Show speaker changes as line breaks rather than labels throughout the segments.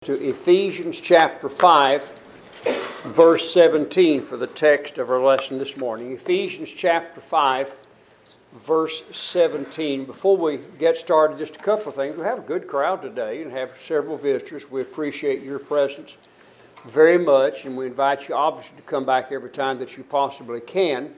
To Ephesians chapter 5, verse 17 for the text of our lesson this morning. Ephesians chapter 5, verse 17. Before we get started, just a couple of things. We have a good crowd today and have several visitors. We appreciate your presence very much, and we invite you obviously to come back every time that you possibly can.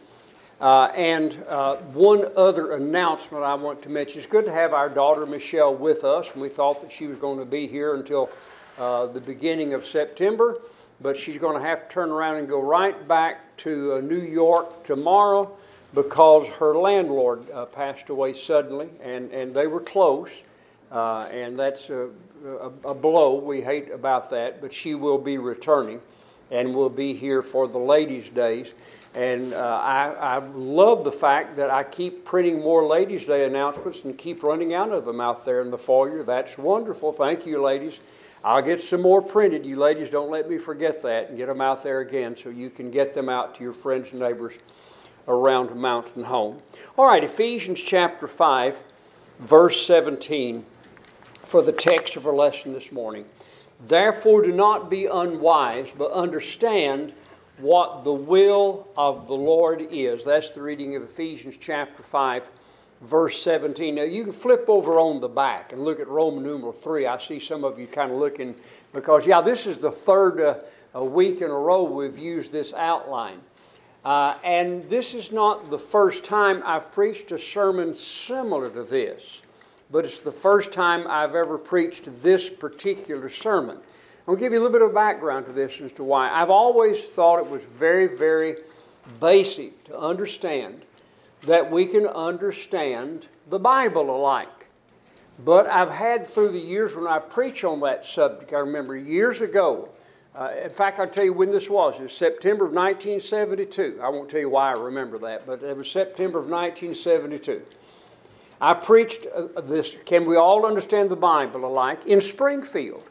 One other announcement I want to mention. It's good to have our daughter Michelle with us, and we thought that she was going to be here until the beginning of September, but she's going to have to turn around and go right back to New York tomorrow because her landlord passed away suddenly, and they were close, and that's a blow. We hate about that, but she will be returning and will be here for the ladies' days. And I love the fact that I keep printing more Ladies' Day announcements and keep running out of them out there in the foyer. That's wonderful. Thank you, ladies. I'll get some more printed. You ladies, don't let me forget that, and get them out there again so you can get them out to your friends and neighbors around Mountain Home. All right, Ephesians chapter 5, verse 17 for the text of our lesson this morning. Therefore do not be unwise, but understand what the will of the Lord is. That's the reading of Ephesians chapter 5, verse 17. Now you can flip over on the back and look at Roman numeral 3. I see some of you kind of looking because, this is the third week in a row we've used this outline. And this is not the first time I've preached a sermon similar to this, but it's the first time I've ever preached this particular sermon. I'll give you a little bit of background to this as to why. I've always thought it was very, very basic to understand that we can understand the Bible alike. But I've had through the years when I preach on that subject, I remember years ago, in fact, I'll tell you when this was. It was September of 1972. I won't tell you why I remember that, but it was September of 1972. I preached this, Can We All Understand the Bible Alike, in Springfield.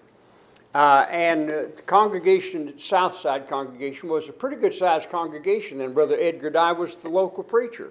The congregation, Southside congregation, was a pretty good sized congregation, and Brother Edgar Dye was the local preacher.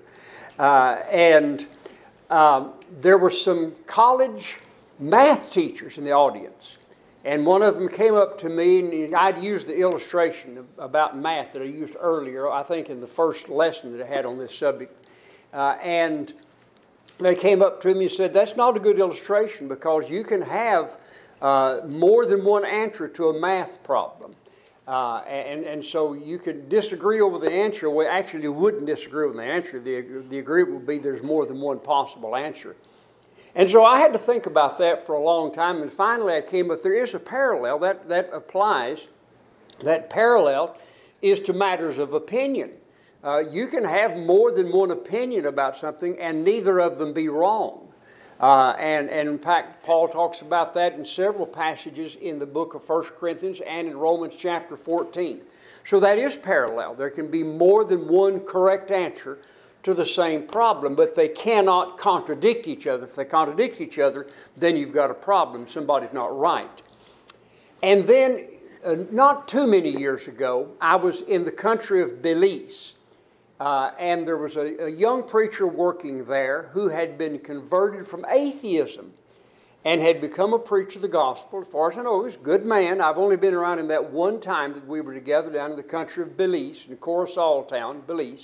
There were some college math teachers in the audience, and one of them came up to me, and I'd used the illustration about math that I used earlier, I think in the first lesson that I had on this subject, and they came up to me and said, that's not a good illustration because you can have more than one answer to a math problem. And so you could disagree over the answer. We actually wouldn't disagree with the answer. The agreement would be there's more than one possible answer. And so I had to think about that for a long time, and finally I came up, there is a parallel that applies. That parallel is to matters of opinion. You can have more than one opinion about something and neither of them be wrong. And in fact, Paul talks about that in several passages in the book of 1 Corinthians and in Romans chapter 14. So that is parallel. There can be more than one correct answer to the same problem, but they cannot contradict each other. If they contradict each other, then you've got a problem. Somebody's not right. And then, not too many years ago, I was in the country of Belize. And there was a young preacher working there who had been converted from atheism and had become a preacher of the gospel. As far as I know, he was a good man. I've only been around him that one time that we were together down in the country of Belize, in Coruscant town, Belize.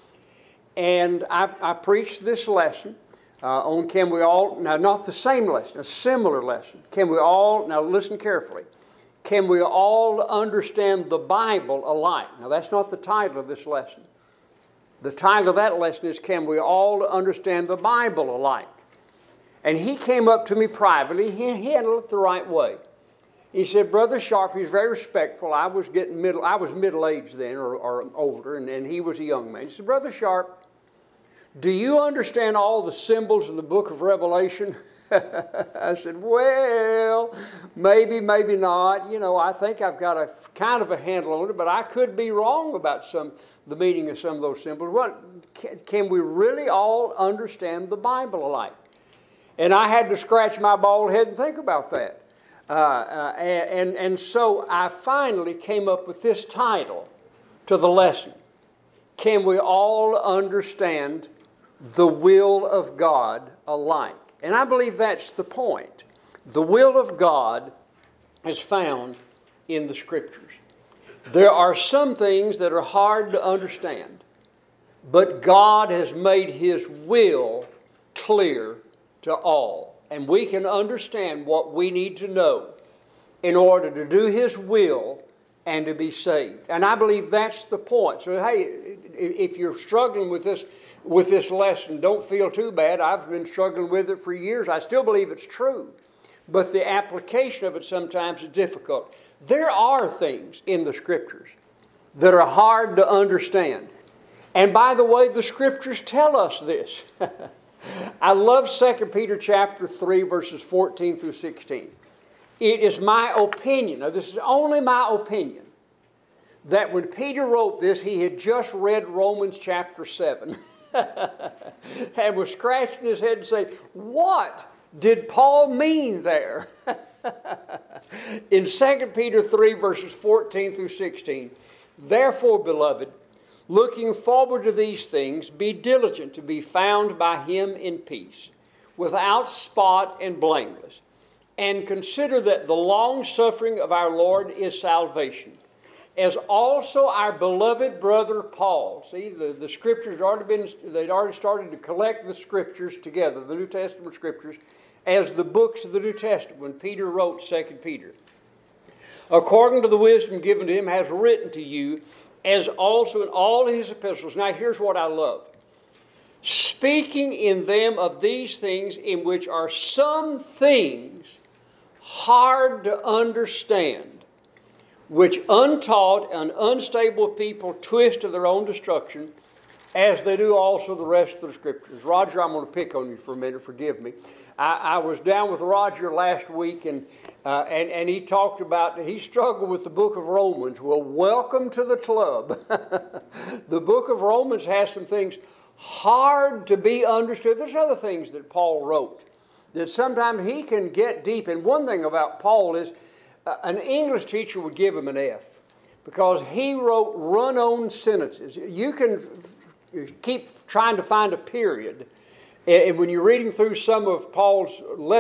And I preached this lesson on can we all, now not the same lesson, a similar lesson. Can we all, now listen carefully, can we all understand the Bible alike? Now that's not the title of this lesson. The title of that lesson is, Can We All Understand the Bible Alike? And he came up to me privately. He handled it the right way. He said, Brother Sharp, he's very respectful. I was middle-aged then or older, and he was a young man. He said, Brother Sharp, do you understand all the symbols in the book of Revelation? I said, well, maybe not. I think I've got a kind of a handle on it, but I could be wrong about the meaning of some of those symbols. What can we really all understand the Bible alike? And I had to scratch my bald head and think about that. And so I finally came up with this title to the lesson. Can we all understand the will of God alike? And I believe that's the point. The will of God is found in the Scriptures. There are some things that are hard to understand, but God has made His will clear to all. And we can understand what we need to know in order to do His will and to be saved. And I believe that's the point. So, hey, if you're struggling with this lesson, don't feel too bad. I've been struggling with it for years. I still believe it's true. But the application of it sometimes is difficult. There are things in the Scriptures that are hard to understand. And by the way, the Scriptures tell us this. I love 2 Peter chapter 3, verses 14 through 16. It is my opinion, now this is only my opinion, that when Peter wrote this, he had just read Romans chapter 7 and was scratching his head and saying, what did Paul mean there? In 2 Peter 3, verses 14 through 16, therefore, beloved, looking forward to these things, be diligent to be found by Him in peace, without spot and blameless. And consider that the long suffering of our Lord is salvation, as also our beloved brother Paul. See, the Scriptures they'd already started to collect the Scriptures together, the New Testament Scriptures, as the books of the New Testament, when Peter wrote 2 Peter. According to the wisdom given to him, has written to you, as also in all his epistles. Now here's what I love. Speaking in them of these things, in which are some things hard to understand, which untaught and unstable people twist to their own destruction, as they do also the rest of the Scriptures. Roger, I'm going to pick on you for a minute. Forgive me. I was down with Roger last week, and he talked about, he struggled with the book of Romans. Well, welcome to the club. The book of Romans has some things hard to be understood. There's other things that Paul wrote that sometimes he can get deep. And one thing about Paul is an English teacher would give him an F because he wrote run-on sentences. You can keep trying to find a period. And when you're reading through some of Paul's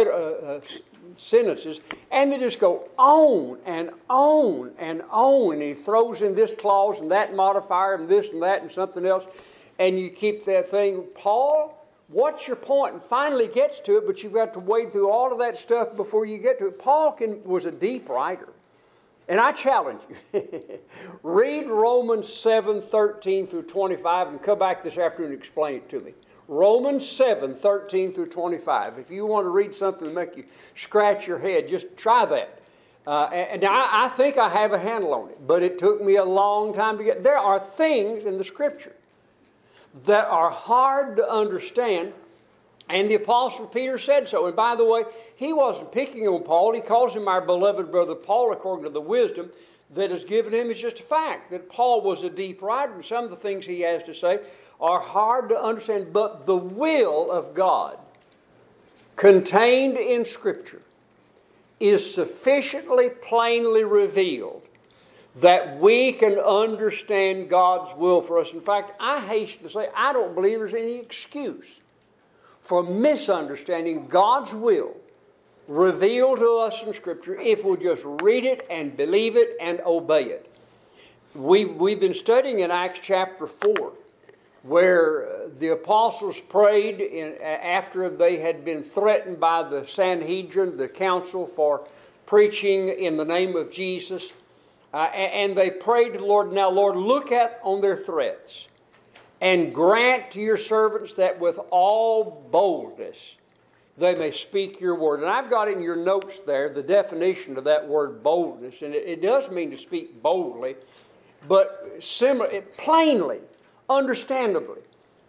sentences, and they just go on and on and on, and he throws in this clause and that modifier and this and that and something else, and you keep that thing, Paul, what's your point? And finally gets to it, but you've got to wade through all of that stuff before you get to it. Paul was a deep writer. And I challenge you, read Romans 7, 13 through 25, and come back this afternoon and explain it to me. Romans 7, 13 through 25. If you want to read something to make you scratch your head, just try that. And I think I have a handle on it, but it took me a long time to get. There are things in the Scripture that are hard to understand, and the Apostle Peter said so. And by the way, he wasn't picking on Paul. He calls him our beloved brother Paul according to the wisdom that is given him. It's just a fact that Paul was a deep writer, and some of the things he has to say are hard to understand, but the will of God contained in Scripture is sufficiently plainly revealed that we can understand God's will for us. In fact, I hasten to say, I don't believe there's any excuse for misunderstanding God's will revealed to us in Scripture if we'll just read it and believe it and obey it. We've been studying in Acts chapter 4, where the apostles prayed after they had been threatened by the Sanhedrin, the council, for preaching in the name of Jesus. And they prayed to the Lord, now Lord, look on their threats and grant to your servants that with all boldness they may speak your word. And I've got in your notes there the definition of that word boldness. And it does mean to speak boldly, but plainly, understandably.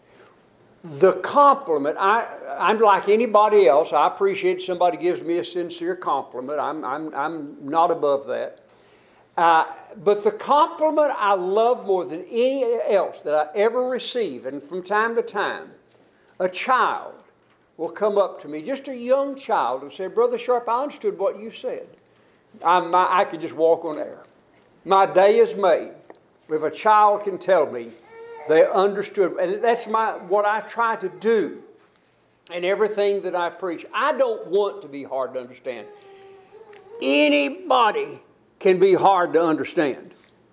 The compliment, I'm like anybody else. I appreciate somebody gives me a sincere compliment. I'm not above that. But the compliment I love more than any else that I ever receive, and from time to time, a child will come up to me, just a young child, and say, Brother Sharp, I understood what you said. I could just walk on air. My day is made if a child can tell me they understood. And that's what I try to do in everything that I preach. I don't want to be hard to understand. Anybody can be hard to understand.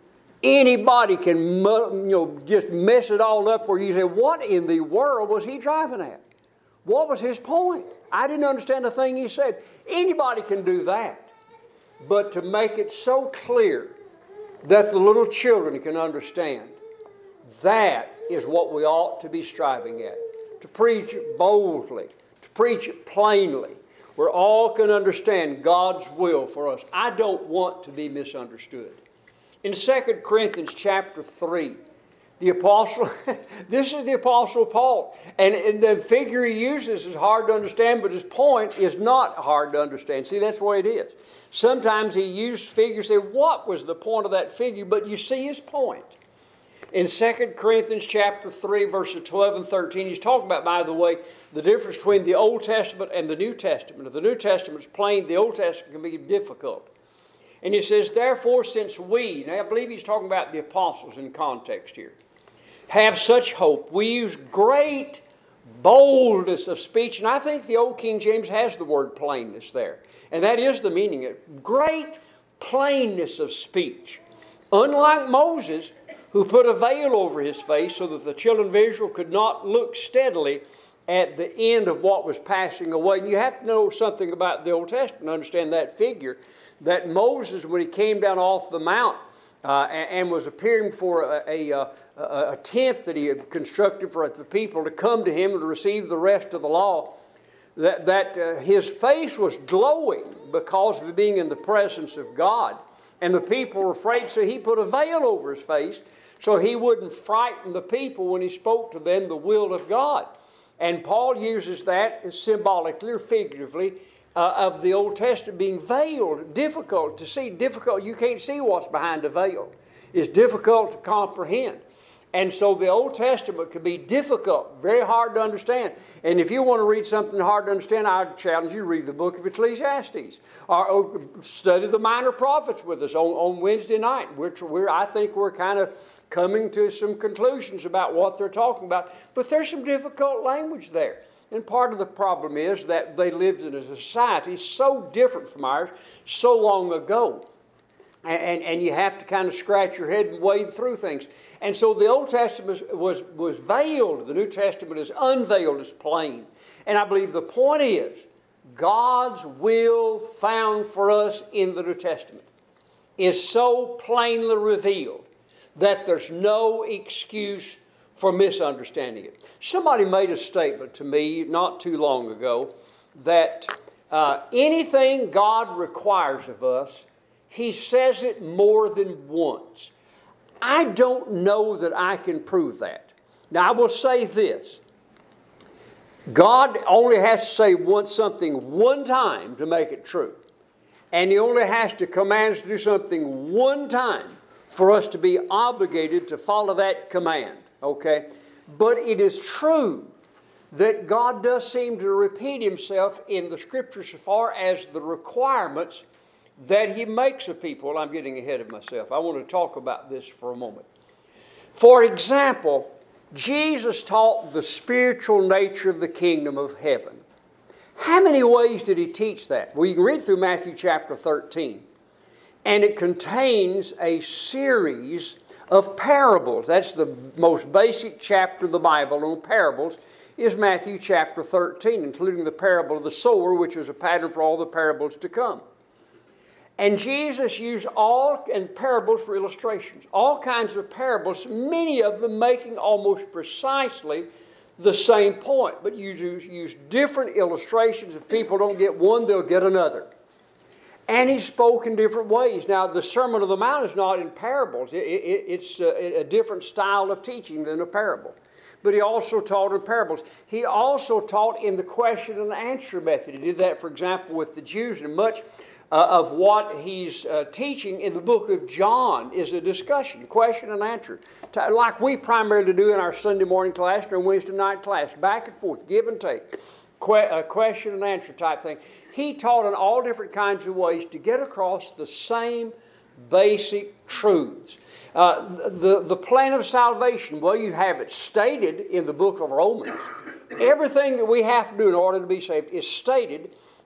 Anybody can just mess it all up where you say, what in the world was he driving at? What was his point? I didn't understand a thing he said. Anybody can do that. But to make it so clear that the little children can understand, that is what we ought to be striving at. To preach it boldly, to preach it plainly, where all can understand God's will for us. I don't want to be misunderstood. In 2 Corinthians chapter 3, the apostle, this is the Apostle Paul. And the figure he uses is hard to understand, but his point is not hard to understand. See, that's the way it is. Sometimes he used figures, say, what was the point of that figure? But you see his point. In 2 Corinthians chapter 3, verses 12 and 13, he's talking about, by the way, the difference between the Old Testament and the New Testament. If the New Testament is plain, the Old Testament can be difficult. And he says, therefore, since we, now I believe he's talking about the apostles in context here, have such hope, we use great boldness of speech. And I think the Old King James has the word plainness there. And that is the meaning of it. Great plainness of speech. Unlike Moses, who put a veil over his face so that the children of Israel could not look steadily at the end of what was passing away. And you have to know something about the Old Testament to understand that figure, that Moses, when he came down off the mount and was appearing for a tent that he had constructed for the people to come to him and to receive the rest of the law, that his face was glowing because of being in the presence of God. And the people were afraid, so he put a veil over his face so he wouldn't frighten the people when he spoke to them the will of God. And Paul uses that symbolically or figuratively of the Old Testament being veiled, difficult to see, difficult. You can't see what's behind a veil. It's difficult to comprehend. And so the Old Testament can be difficult, very hard to understand. And if you want to read something hard to understand, I challenge you to read the book of Ecclesiastes. Or study the minor prophets with us on Wednesday night, which I think we're kind of coming to some conclusions about what they're talking about. But there's some difficult language there. And part of the problem is that they lived in a society so different from ours so long ago. And you have to kind of scratch your head and wade through things. And so the Old Testament was veiled. The New Testament is unveiled, it's plain. And I believe the point is, God's will found for us in the New Testament is so plainly revealed that there's no excuse for misunderstanding it. Somebody made a statement to me not too long ago that anything God requires of us, He says it more than once. I don't know that I can prove that. Now, I will say this. God only has to say something one time to make it true. And He only has to command us to do something one time for us to be obligated to follow that command. Okay? But it is true that God does seem to repeat Himself in the Scriptures as far as the requirements that He makes of people. Well, I'm getting ahead of myself. I want to talk about this for a moment. For example, Jesus taught the spiritual nature of the kingdom of heaven. How many ways did He teach that? Well, you can read through Matthew chapter 13. And it contains a series of parables. That's the most basic chapter of the Bible on parables, is Matthew chapter 13, including the parable of the sower, which is a pattern for all the parables to come. And Jesus used parables for illustrations, all kinds of parables, many of them making almost precisely the same point. But you use different illustrations. If people don't get one, they'll get another. And He spoke in different ways. Now, the Sermon on the Mount is not in parables. It's a different style of teaching than a parable. But He also taught in parables. He also taught in the question and answer method. He did that, for example, with the Jews, and much of what He's teaching in the book of John is a discussion, question and answer, like we primarily do in our Sunday morning class or Wednesday night class, back and forth, give and take, question and answer type thing. He taught in all different kinds of ways to get across the same basic truths. The plan of salvation, well, you have it stated in the book of Romans. Everything that we have to do in order to be saved is stated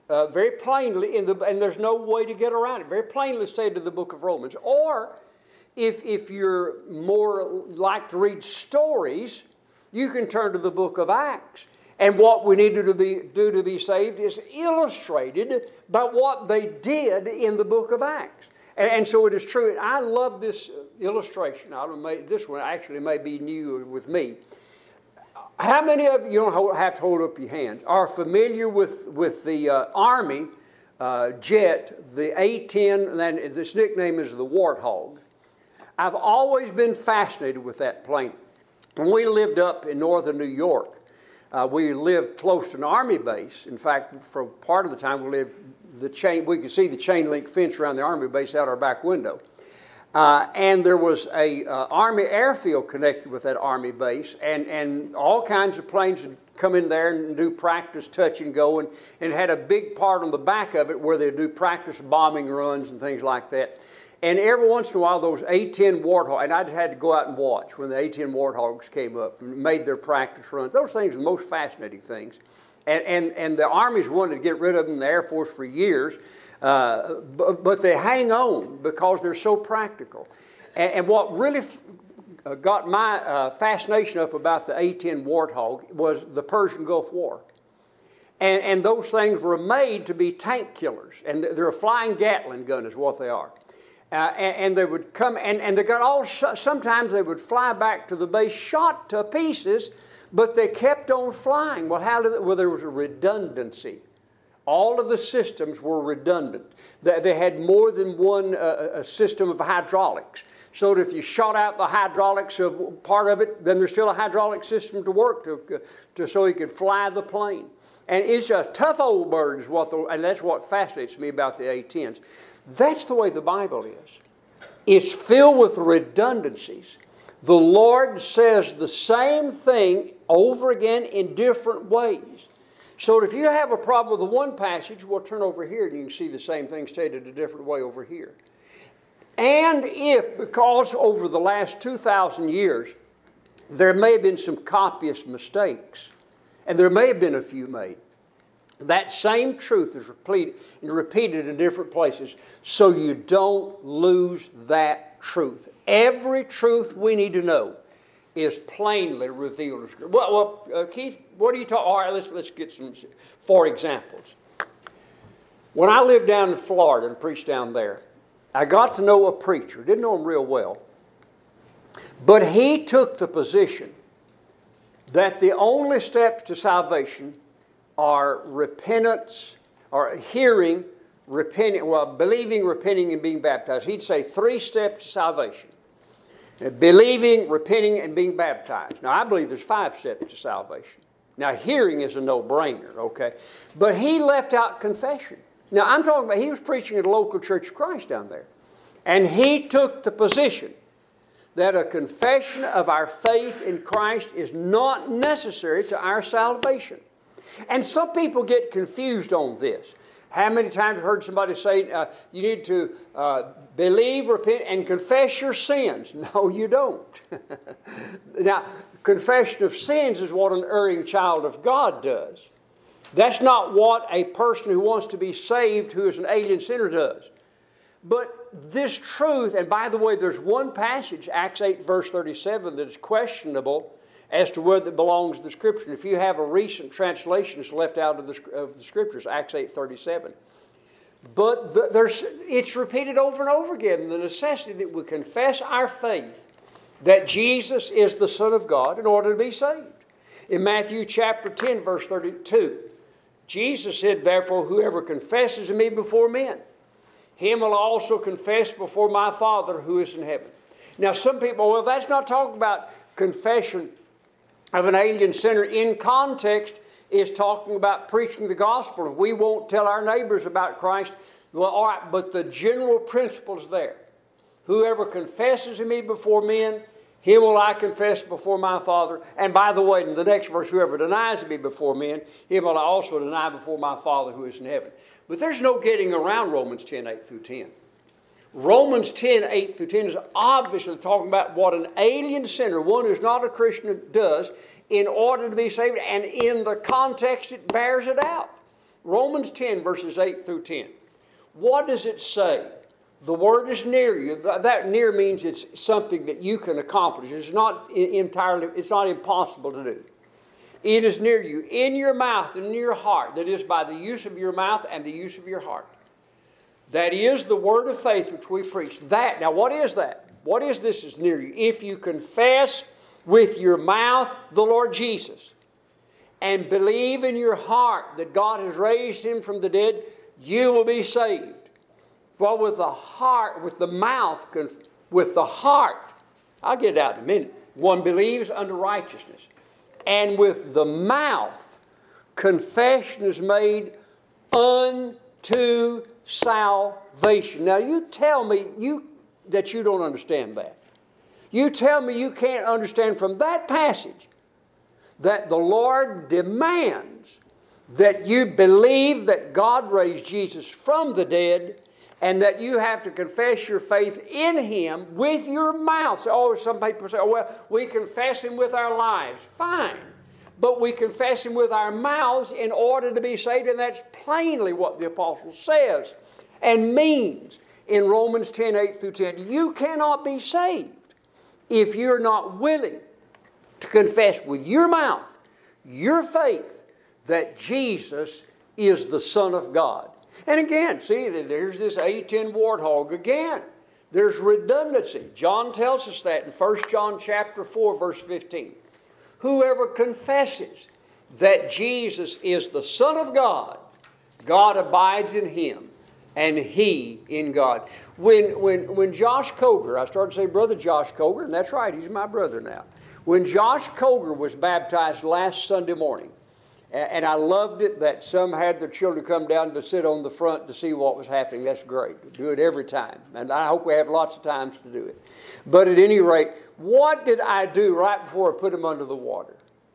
very plainly, and there's no way to get around it, very plainly stated in the book of Romans. Or, if you're more like to read stories, you can turn to the book of Acts. And what we need to do to be saved is illustrated by what they did in the book of Acts. And so it is true. And I love this illustration. This one actually may be new with me. How many of you, don't have to hold up your hands, are familiar with the Army jet, the A-10, and its nickname is the Warthog? I've always been fascinated with that plane. When we lived up in northern New York, we lived close to an Army base. In fact, for part of the time we could see the chain link fence around the Army base out our back window. And there was a Army airfield connected with that Army base, and all kinds of planes would come in there and do practice touch and go, and had a big part on the back of it where they'd do practice bombing runs and things like that. And every once in a while, those A-10 Warthogs, and I'd had to go out and watch when the A-10 Warthogs came up and made their practice runs. Those things are the most fascinating things. And the Army's wanted to get rid of them in the Air Force for years, but they hang on because they're so practical. And what really got my fascination up about the A-10 Warthog was the Persian Gulf War. And those things were made to be tank killers. And they're a flying Gatling gun is what they are. And they would come, and they got sometimes they would fly back to the base shot to pieces, but they kept on flying. Well, well, there was a redundancy. All of the systems were redundant. They had more than one system of hydraulics. So that if you shot out the hydraulics of part of it, then there's still a hydraulic system to work so you could fly the plane. And it's a tough old bird, and that's what fascinates me about the A-10s. That's the way the Bible is. It's filled with redundancies. The Lord says the same thing over again in different ways. So if you have a problem with the one passage, we'll turn over here and you can see the same thing stated a different way over here. And because over the last 2,000 years, there may have been some copyist mistakes, and there may have been a few made, that same truth is repeated in different places, so you don't lose that truth. Every truth we need to know is plainly revealed in Scripture. Well, Keith, what are you talking? All right, let's get some for examples. When I lived down in Florida and preached down there, I got to know a preacher. Didn't know him real well, but he took the position that the only steps to salvation are repentance, or hearing, repenting, believing, repenting, and being baptized. He'd say 3 steps to salvation. Believing, repenting, and being baptized. Now, I believe there's 5 steps to salvation. Now, hearing is a no-brainer, okay? But he left out confession. Now, I'm talking about, he was preaching at a local Church of Christ down there. And he took the position that a confession of our faith in Christ is not necessary to our salvation. And some people get confused on this. How many times have I heard somebody say, you need to believe, repent, and confess your sins? No, you don't. Now, confession of sins is what an erring child of God does. That's not what a person who wants to be saved, who is an alien sinner, does. But this truth, and by the way, there's one passage, Acts 8, verse 37, that is questionable as to whether it belongs to the Scripture. If you have a recent translation, it's left out of the Scriptures, Acts 8:37. But it's repeated over and over again, the necessity that we confess our faith that Jesus is the Son of God in order to be saved. In Matthew chapter 10, verse 32, Jesus said, therefore, whoever confesses me before men, him will also confess before my Father who is in heaven. Now, some people, well, that's not talking about confession of an alien sinner. In context, is talking about preaching the gospel. We won't tell our neighbors about Christ. Well, all right, but the general principle is there. Whoever confesses me before men, him will I confess before my Father. And by the way, in the next verse, whoever denies me before men, him will I also deny before my Father who is in heaven. But there's no getting around Romans 10, 8 through 10. Romans 10, 8 through 10 is obviously talking about what an alien sinner, one who's not a Christian, does in order to be saved. And in the context, it bears it out. Romans 10, verses 8 through 10. What does it say? The word is near you. That near means it's something that you can accomplish. It's not impossible to do. It is near you, in your mouth and in your heart. That is, by the use of your mouth and the use of your heart. That is the word of faith which we preach. Now what is that? What is this is near you? If you confess with your mouth the Lord Jesus and believe in your heart that God has raised him from the dead, you will be saved. For with the heart, with the mouth, with the heart, I'll get it out in a minute, one believes unto righteousness. And with the mouth, confession is made unto salvation. Now you tell me that you don't understand that. You tell me you can't understand from that passage that the Lord demands that you believe that God raised Jesus from the dead and that you have to confess your faith in him with your mouth. So, some people say, well, we confess him with our lives. Fine. But we confess him with our mouths in order to be saved, and that's plainly what the apostle says and means in Romans 10, 8 through 10. You cannot be saved if you're not willing to confess with your mouth, your faith, that Jesus is the Son of God. And again, see, there's this A10 warthog again. There's redundancy. John tells us that in 1 John chapter 4, verse 15. Whoever confesses that Jesus is the Son of God, God abides in him, and he in God. When Josh Coger, I started to say Brother Josh Coger, and that's right, he's my brother now. When Josh Coger was baptized last Sunday morning, and I loved it that some had their children come down to sit on the front to see what was happening. That's great. Do it every time. And I hope we have lots of times to do it. But at any rate, what did I do right before I put him under the water?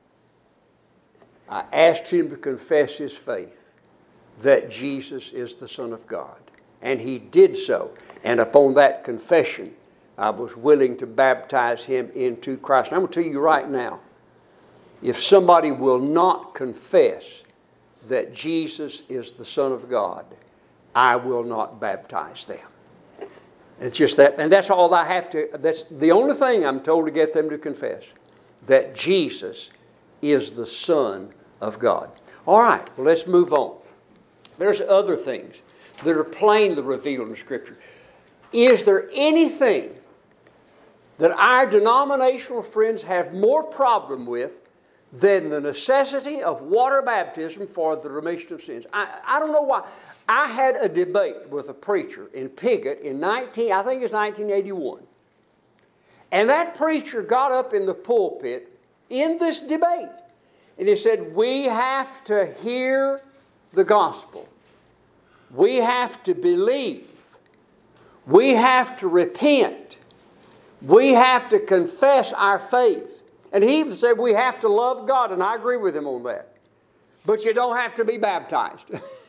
I asked him to confess his faith that Jesus is the Son of God. And he did so. And upon that confession, I was willing to baptize him into Christ. And I'm going to tell you right now, if somebody will not confess that Jesus is the Son of God, I will not baptize them. It's just that, and that's all I have to, that's the only thing I'm told to get them to confess, that Jesus is the Son of God. All right, well, let's move on. There's other things that are plainly revealed in Scripture. Is there anything that our denominational friends have more problem with than the necessity of water baptism for the remission of sins? I don't know why. I had a debate with a preacher in Piggott in 1981. And that preacher got up in the pulpit in this debate. And he said, we have to hear the gospel. We have to believe. We have to repent. We have to confess our faith. And he even said we have to love God, and I agree with him on that. But you don't have to be baptized.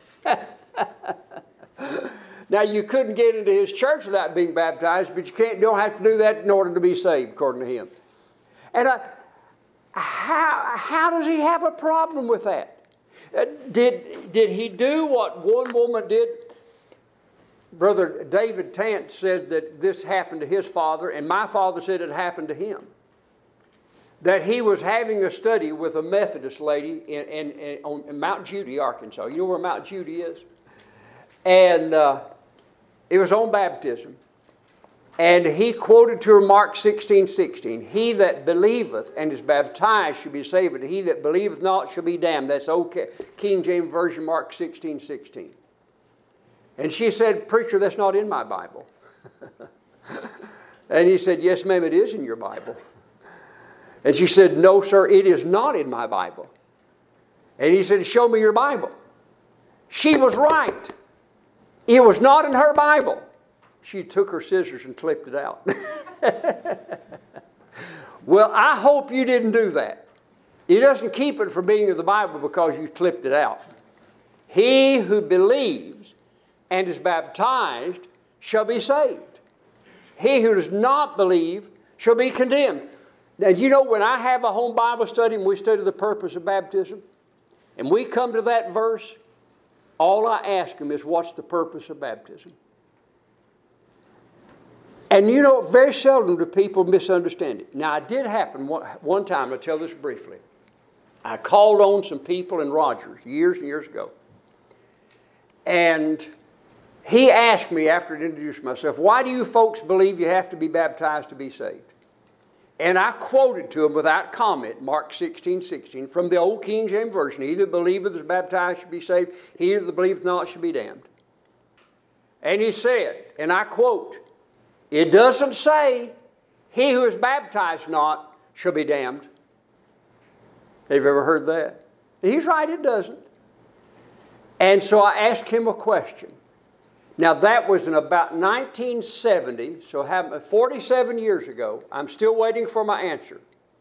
Now, you couldn't get into his church without being baptized, but you don't have to do that in order to be saved, according to him. And how does he have a problem with that? Did he do what one woman did? Brother David Tant said that this happened to his father, and my father said it happened to him. That he was having a study with a Methodist lady in Mount Judy, Arkansas. You know where Mount Judy is? And it was on baptism. And he quoted to her Mark 16:16. He that believeth and is baptized shall be saved, but he that believeth not shall be damned. That's okay. King James Version, Mark 16:16. And she said, preacher, that's not in my Bible. And he said, yes, ma'am, it is in your Bible. And she said, no, sir, it is not in my Bible. And he said, show me your Bible. She was right. It was not in her Bible. She took her scissors and clipped it out. Well, I hope you didn't do that. It doesn't keep it from being in the Bible because you clipped it out. He who believes and is baptized shall be saved. He who does not believe shall be condemned. Now, you know, when I have a home Bible study and we study the purpose of baptism, and we come to that verse, all I ask them is, what's the purpose of baptism? And you know, very seldom do people misunderstand it. Now, it did happen one time. I'll tell this briefly. I called on some people in Rogers years and years ago. And he asked me after I introduced myself, why do you folks believe you have to be baptized to be saved? And I quoted to him without comment, Mark 16:16, from the old King James Version. He that believeth is baptized should be saved. He that believeth not should be damned. And he said, and I quote, it doesn't say, he who is baptized not shall be damned. Have you ever heard that? He's right, it doesn't. And so I asked him a question. Now that was in about 1970, so 47 years ago. I'm still waiting for my answer.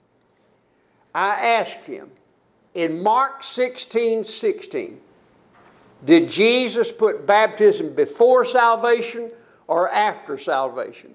I asked him, in Mark 16:16, did Jesus put baptism before salvation or after salvation?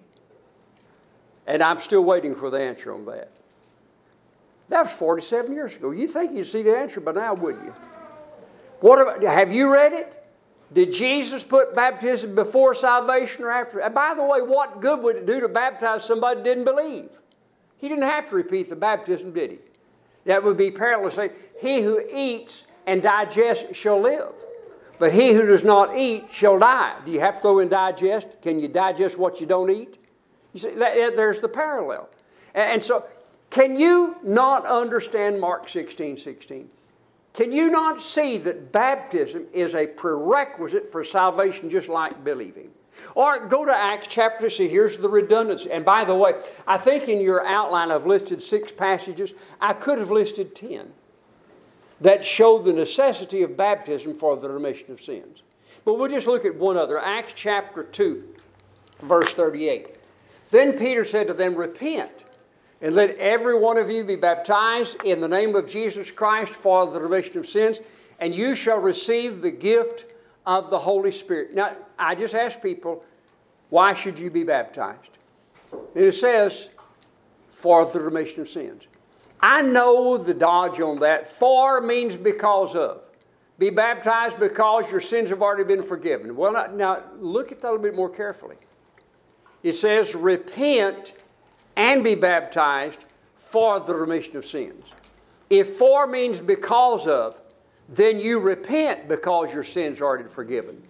And I'm still waiting for the answer on that. That was 47 years ago. You think you'd see the answer by now, wouldn't you? What about, have you read it? Did Jesus put baptism before salvation or after? And by the way, what good would it do to baptize somebody who didn't believe? He didn't have to repeat the baptism, did he? That would be parallel saying, he who eats and digests shall live. But he who does not eat shall die. Do you have to throw in digest? Can you digest what you don't eat? You see, there's the parallel. And so, can you not understand Mark 16:16? Can you not see that baptism is a prerequisite for salvation just like believing? Or go to Acts chapter, see, here's the redundancy. And by the way, I think in your outline I've listed 6 passages. I could have listed 10 that show the necessity of baptism for the remission of sins. But we'll just look at one other. Acts chapter 2, verse 38. Then Peter said to them, repent, and let every one of you be baptized in the name of Jesus Christ for the remission of sins, and you shall receive the gift of the Holy Spirit. Now, I just ask people, why should you be baptized? And it says, for the remission of sins. I know the dodge on that. For means because of. Be baptized because your sins have already been forgiven. Well, now look at that a little bit more carefully. It says, repent and be baptized for the remission of sins. If for means because of, then you repent because your sins are already forgiven.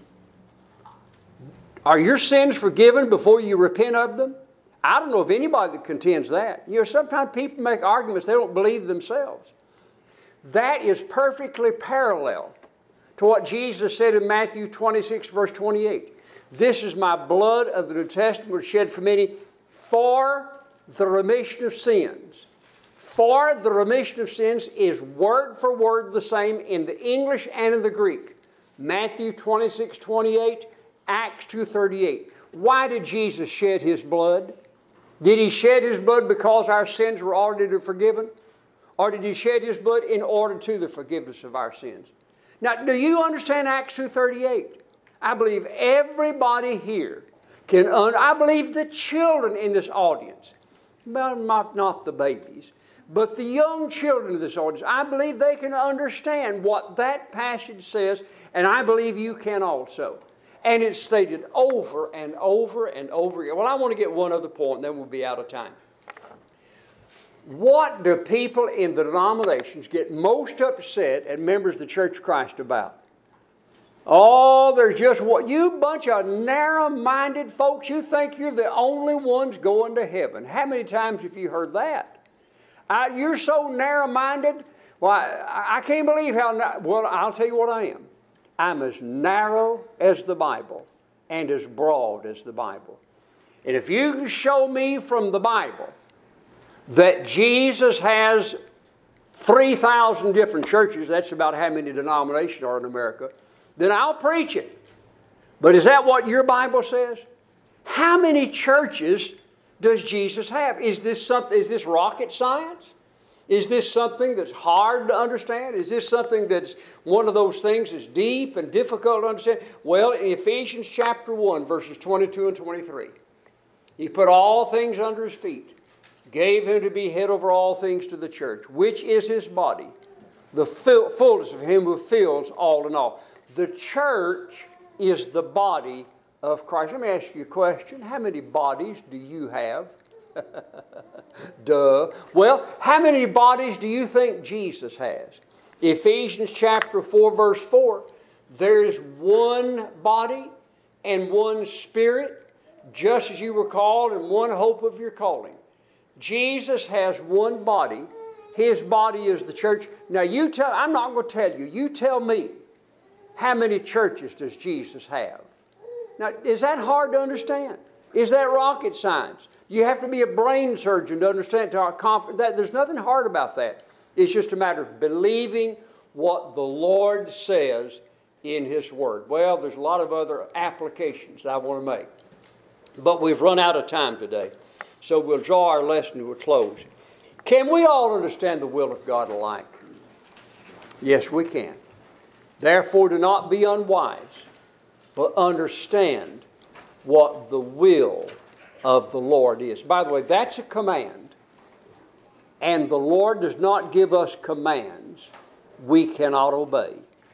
Are your sins forgiven before you repent of them? I don't know of anybody that contends that. You know, sometimes people make arguments they don't believe themselves. That is perfectly parallel to what Jesus said in Matthew 26, verse 28. This is my blood of the New Testament which is shed for many for the remission of sins. For the remission of sins is word for word the same in the English and in the Greek. Matthew 26, 28, Acts 2:38. Why did Jesus shed his blood? Did he shed his blood because our sins were already forgiven? Or did he shed his blood in order to the forgiveness of our sins? Now, do you understand Acts 2:38? I believe everybody here can, I believe the children in this audience, well, not the babies, but the young children of this audience, I believe they can understand what that passage says, and I believe you can also. And it's stated over and over and over again. Well, I want to get one other point, and then we'll be out of time. What do people in the denominations get most upset at members of the Church of Christ about? Oh, there's just what, you bunch of narrow-minded folks, you think you're the only ones going to heaven. How many times have you heard that? You're so narrow-minded. Well, I can't believe how, well, I'll tell you what I am. I'm as narrow as the Bible and as broad as the Bible. And if you can show me from the Bible that Jesus has 3,000 different churches, that's about how many denominations are in America, then I'll preach it. But is that what your Bible says? How many churches does Jesus have? Is this rocket science? Is this something that's hard to understand? Is this something that's one of those things that's deep and difficult to understand? Well, in Ephesians chapter 1, verses 22 and 23, he put all things under his feet, gave him to be head over all things to the church, which is his body, the fullness of him who fills all in all. The church is the body of Christ. Let me ask you a question. How many bodies do you have? Duh. Well, how many bodies do you think Jesus has? Ephesians chapter 4, verse 4. There is one body and one Spirit, just as you were called, and one hope of your calling. Jesus has one body. His body is the church. Now I'm not going to tell you. You tell me, how many churches does Jesus have? Now, is that hard to understand? Is that rocket science? You have to be a brain surgeon to understand that. There's nothing hard about that. It's just a matter of believing what the Lord says in His Word. Well, there's a lot of other applications I want to make. But we've run out of time today. So we'll draw our lesson to a close. Can we all understand the will of God alike? Yes, we can. Therefore, do not be unwise, but understand what the will of the Lord is. By the way, that's a command. And the Lord does not give us commands we cannot obey.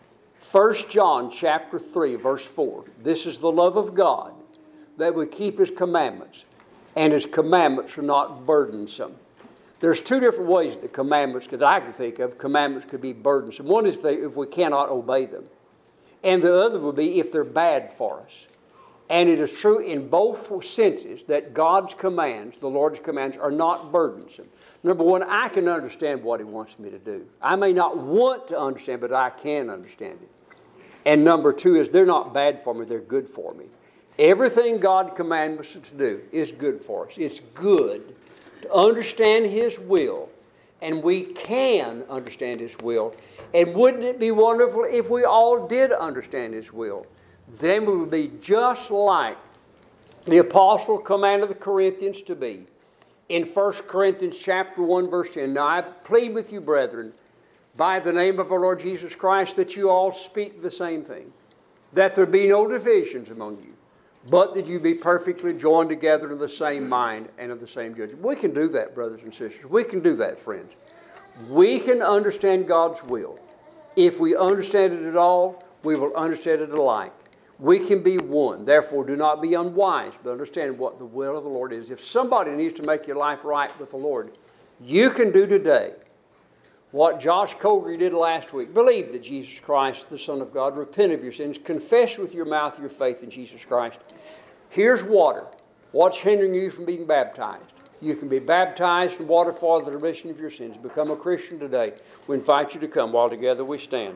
1 John chapter 3, verse 4. This is the love of God, that we keep His commandments, and His commandments are not burdensome. There's two different ways that commandments, that I can think of, commandments could be burdensome. One is if we cannot obey them. And the other would be if they're bad for us. And it is true in both senses that God's commands, the Lord's commands, are not burdensome. Number one, I can understand what He wants me to do. I may not want to understand, but I can understand it. And number two is they're not bad for me, they're good for me. Everything God commands us to do is good for us. It's good to understand His will, and we can understand His will. And wouldn't it be wonderful if we all did understand His will? Then we would be just like the apostle commanded the Corinthians to be. In 1 Corinthians chapter 1, verse 10, now I plead with you, brethren, by the name of our Lord Jesus Christ, that you all speak the same thing, that there be no divisions among you, but that you be perfectly joined together in the same mind and of the same judgment. We can do that, brothers and sisters. We can do that, friends. We can understand God's will. If we understand it at all, we will understand it alike. We can be one. Therefore, do not be unwise, but understand what the will of the Lord is. If somebody needs to make your life right with the Lord, you can do today what Josh Colgary did last week. Believe that Jesus Christ, the Son of God, repent of your sins, confess with your mouth your faith in Jesus Christ. Here's water. What's hindering you from being baptized? You can be baptized in water for the remission of your sins. Become a Christian today. We invite you to come while together we stand.